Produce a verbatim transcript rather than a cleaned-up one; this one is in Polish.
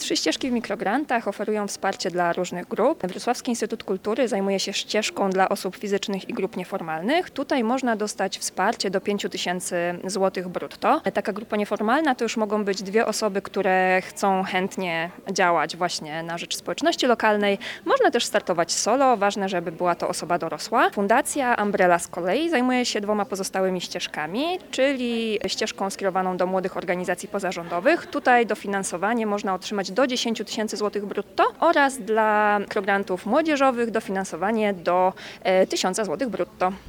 Trzy ścieżki w mikrograntach oferują wsparcie dla różnych grup. Wrocławski Instytut Kultury zajmuje się ścieżką dla osób fizycznych i grup nieformalnych. Tutaj można dostać wsparcie do pięć tysięcy złotych brutto. Taka grupa nieformalna to już mogą być dwie osoby, które chcą chętnie działać właśnie na rzecz społeczności lokalnej. Można też startować solo, ważne, żeby była to osoba dorosła. Fundacja Umbrella z kolei zajmuje się dwoma pozostałymi ścieżkami, czyli ścieżką skierowaną do młodych organizacji pozarządowych. Tutaj dofinansowanie można otrzymać do dziesięć tysięcy złotych brutto oraz dla mikrograntów młodzieżowych dofinansowanie do tysiąca złotych brutto.